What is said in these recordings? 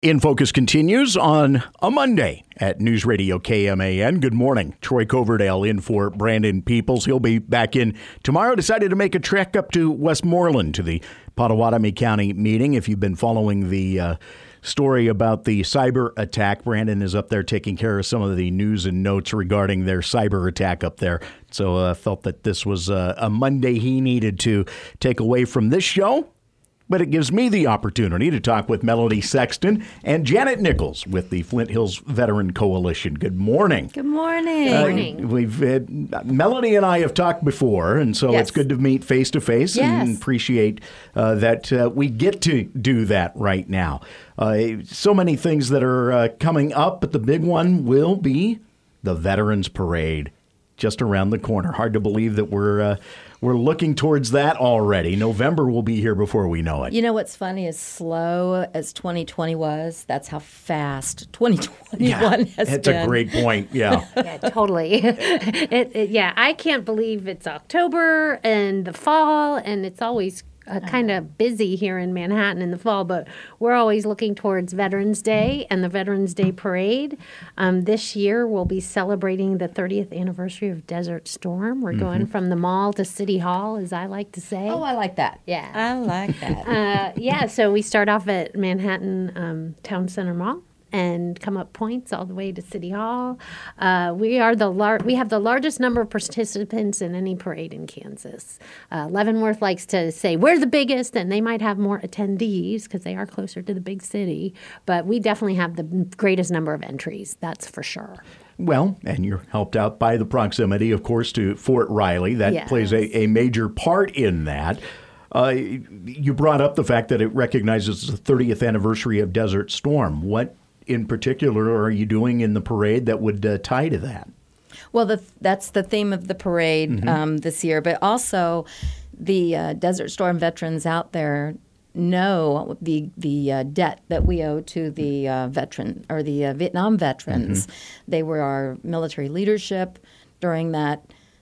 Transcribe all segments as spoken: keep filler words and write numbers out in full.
In Focus continues on a Monday at News Radio K M A N. Good morning. Troy Coverdale in for Brandon Peoples. He'll be back in tomorrow. Decided to make a trek up to Westmoreland to the Pottawatomie County meeting. If you've been following the uh, story about the cyber attack, Brandon is up there taking care of some of the news and notes regarding their cyber attack up there. So I uh, felt that this was uh, a Monday he needed to take away from this show. But it gives me the opportunity to talk with Melody Sexton and Janet Nichols with the Flint Hills Veteran Coalition. Good morning. Good morning. Uh, Good morning. We've had, Melody and I have talked before, and so yes. it's good to meet face to face, yes. and appreciate uh, that uh, we get to do that right now. Uh, so many things that are uh, coming up, but the big one will be the Veterans Parade just around the corner. Hard to believe that we're uh, we're looking towards that already. November will be here before we know it. You know what's funny? As slow as twenty twenty was, that's how fast twenty twenty-one yeah, has that's been. That's a great point. Yeah. yeah, totally. it, it, yeah, I can't believe it's October and the fall, and it's always Uh, kind of busy here in Manhattan in the fall, but we're always looking towards Veterans Day and the Veterans Day Parade. Um, this year, we'll be celebrating the thirtieth anniversary of Desert Storm. We're mm-hmm. going from the mall to City Hall, as I like to say. Oh, I like that. Yeah. I like that. uh, yeah, so we start off at Manhattan um, Town Center Mall and come up points all the way to City Hall. Uh, we are the lar- we have the largest number of participants in any parade in Kansas. Uh, Leavenworth likes to say we're the biggest, and they might have more attendees because they are closer to the big city. But we definitely have the greatest number of entries. That's for sure. Well, and you're helped out by the proximity, of course, to Fort Riley. That yes. plays a, a major part in that. Uh, you brought up the fact that it recognizes the thirtieth anniversary of Desert Storm. What in particular are you doing in the parade that would uh, tie to that? Well, the, that's the theme of the parade mm-hmm. um, this year, but also the uh, Desert Storm veterans out there know the the uh, debt that we owe to the uh, veteran or the uh, Vietnam veterans. Mm-hmm. They were our military leadership during that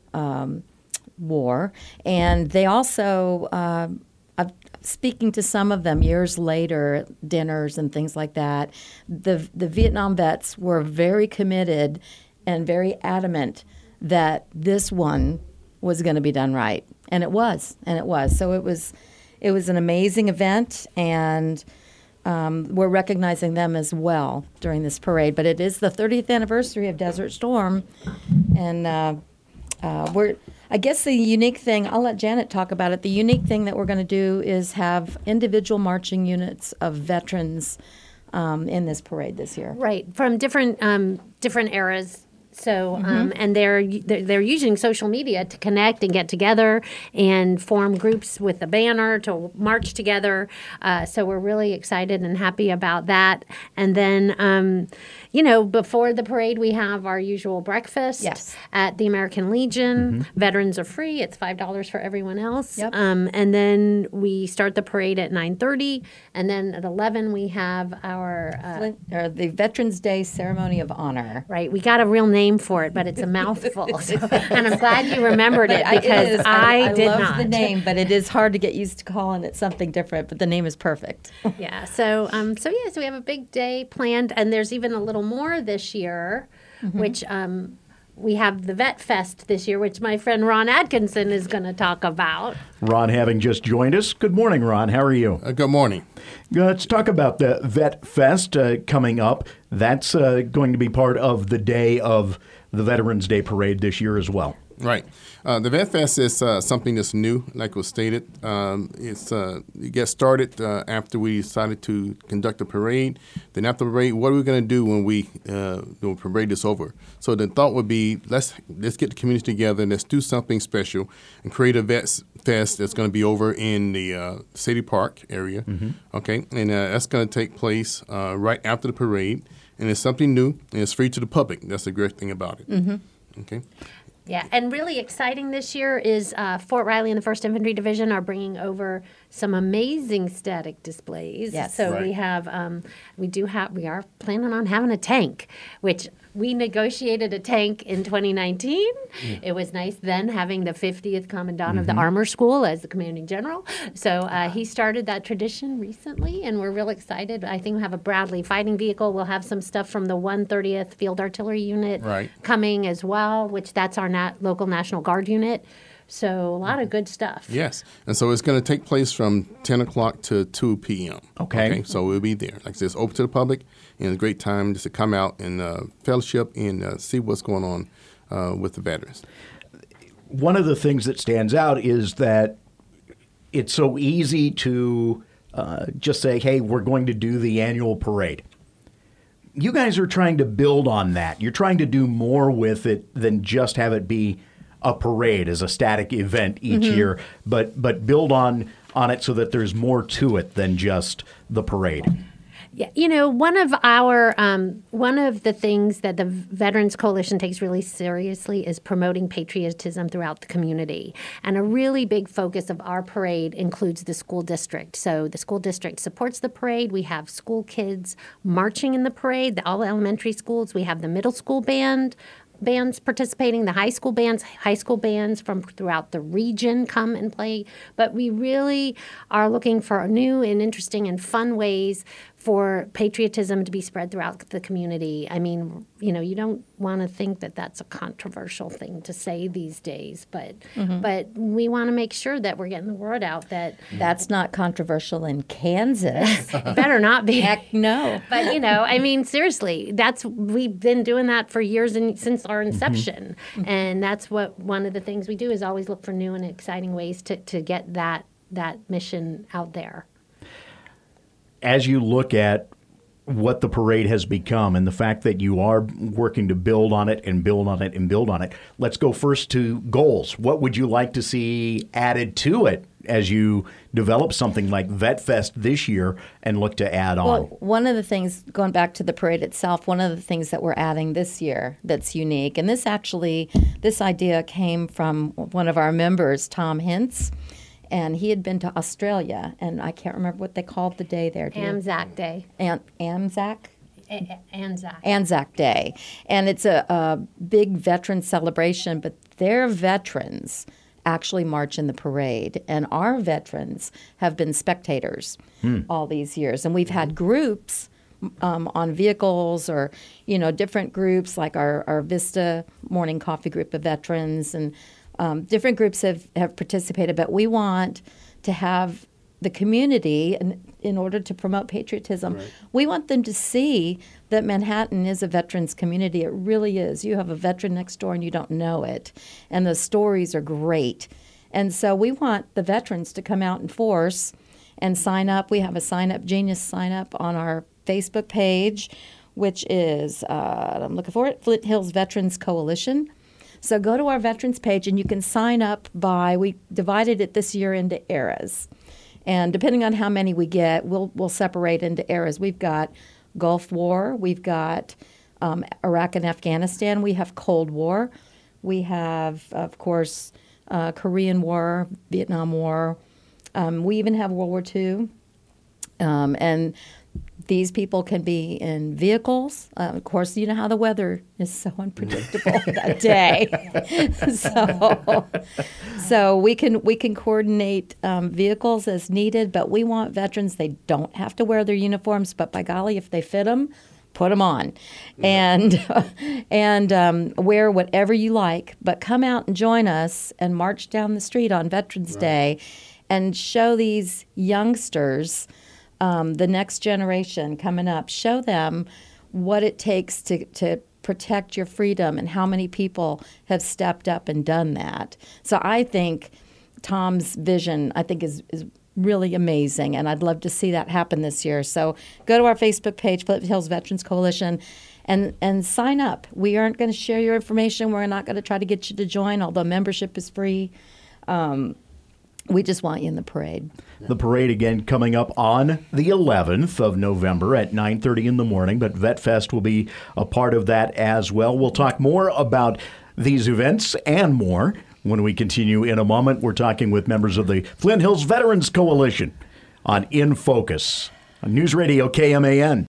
um, war, and they also. Uh, I've, Speaking to some of them years later, dinners and things like that, the the Vietnam vets were very committed and very adamant that this one was going to be done right, and it was, and it was. So it was, it was an amazing event, and um, we're recognizing them as well during this parade. But it is the thirtieth anniversary of Desert Storm, and uh, uh, we're. I guess the unique thing, I'll let Janet talk about it, the unique thing that we're going to do is have individual marching units of veterans um, in this parade this year. Right, from different um, different eras. So, um, mm-hmm. and they're, they're they're using social media to connect and get together and form groups with a banner to march together. Uh, so we're really excited and happy about that. And then, um, you know, before the parade, we have our usual breakfast yes. at the American Legion. Mm-hmm. Veterans are free; it's five dollars for everyone else. Yep. Um, and then we start the parade at nine thirty, and then at eleven we have our uh, Flint, or the Veterans Day Ceremony of Honor. Right, we got a real name for it, but it's a mouthful. So, and I'm glad you remembered it because it is. I, I, I did love not. the name, but it is hard to get used to calling it something different. But the name is perfect. Yeah. So, um, so yeah, so we have a big day planned, and there's even a little more this year, mm-hmm. which um, we have the Vet Fest this year, which my friend Ron Atkinson is going to talk about. Ron, having just joined us. Good morning, Ron. How are you? Uh, good morning. Let's talk about the Vet Fest uh, coming up. That's uh, going to be part of the day of the Veterans Day Parade this year as well. Right. Uh, the Vet Fest is uh, something that's new, like was stated. Um, it's uh, it gets started uh, after we decided to conduct a parade. Then after the parade, what are we going to do when we uh, when the parade is over? So the thought would be, let's let's get the community together and let's do something special and create a Vet Fest that's going to be over in the uh, City Park area. Mm-hmm. Okay, and uh, that's going to take place uh, right after the parade. And it's something new, and it's free to the public. That's the great thing about it. Mm-hmm. Okay. Yeah, and really exciting this year is uh, Fort Riley and the First Infantry Division are bringing over some amazing static displays. Yes. So Right. we have, um, we do have, we are planning on having a tank, which we negotiated a tank in twenty nineteen. Mm. It was nice then having the fiftieth Commandant mm-hmm. of the Armor School as the commanding general. So uh, he started that tradition recently, and we're real excited. I think we'll have a Bradley fighting vehicle. We'll have some stuff from the one hundred thirtieth Field Artillery Unit right. coming as well, which that's our nat- local National Guard unit. So a lot of good stuff. Yes. And so it's going to take place from ten o'clock to two p.m. Okay. okay. So we'll be there. Like I said, it's open to the public, and it's a great time just to come out and uh, fellowship and uh, see what's going on uh, with the veterans. One of the things that stands out is that it's so easy to uh, just say, hey, we're going to do the annual parade. You guys are trying to build on that. You're trying to do more with it than just have it be a parade as a static event each mm-hmm. year, but but build on on it so that there's more to it than just the parade. Yeah, you know, one of our um, one of the things that the Veterans Coalition takes really seriously is promoting patriotism throughout the community. And a really big focus of our parade includes the school district. So the school district supports the parade. We have school kids marching in the parade, the all elementary schools. We have the middle school band. bands participating, the high school bands, high school bands from throughout the region come and play. But we really are looking for new and interesting and fun ways for patriotism to be spread throughout the community. I mean, you know, you don't want to think that that's a controversial thing to say these days, but mm-hmm. but we want to make sure that we're getting the word out that that's not controversial in Kansas. Better not be. Heck no. But you know, I mean, seriously, that's we've been doing that for years and since our inception, mm-hmm. and that's what one of the things we do is always look for new and exciting ways to to get that that mission out there. As you look at what the parade has become and the fact that you are working to build on it and build on it and build on it, let's go first to goals. What would you like to see added to it as you develop something like VetFest this year and look to add on? Well, one of the things, going back to the parade itself, one of the things that we're adding this year that's unique, and this actually, this idea came from one of our members, Tom Hintz. And he had been to Australia, and I can't remember what they called the day there. Anzac Day. An- Anzac? A- Anzac. Anzac Day. And it's a, a big veteran celebration, but their veterans actually march in the parade. And our veterans have been spectators hmm. all these years. And we've had groups um, on vehicles or, you know, different groups like our, our Vista Morning Coffee Group of Veterans and Um, different groups have, have participated, but we want to have the community, in, in order to promote patriotism, right. we want them to see that Manhattan is a veterans community. It really is. You have a veteran next door and you don't know it. And the stories are great. And so we want the veterans to come out in force and sign up. We have a Sign Up Genius sign up on our Facebook page, which is, uh, I'm looking for it, Flint Hills Veterans Coalition. So go to our veterans page, and you can sign up by, we divided it this year into eras. And depending on how many we get, we'll we'll separate into eras. We've got Gulf War. We've got um, Iraq and Afghanistan. We have Cold War. We have, of course, uh, Korean War, Vietnam War. Um, we even have World War Two. Um, and these people can be in vehicles. Uh, of course, you know how the weather is so unpredictable that day. so, so we can we can coordinate um, vehicles as needed. But we want veterans. They don't have to wear their uniforms. But by golly, if they fit them, put them on, and and um, wear whatever you like. But come out and join us and march down the street on Veterans right. Day, and show these youngsters. Um, the next generation coming up, show them what it takes to, to protect your freedom and how many people have stepped up and done that. So I think Tom's vision, I think, is, is really amazing, and I'd love to see that happen this year. So go to our Facebook page, Flint Hills Veterans Coalition, and, and sign up. We aren't going to share your information. We're not going to try to get you to join, although membership is free. Um, We just want you in the parade. The parade, again, coming up on the eleventh of November at nine thirty in the morning, but VetFest will be a part of that as well. We'll talk more about these events and more When we continue in a moment, we're talking with members of the Flint Hills Veterans Coalition on In Focus on News Radio K M A N.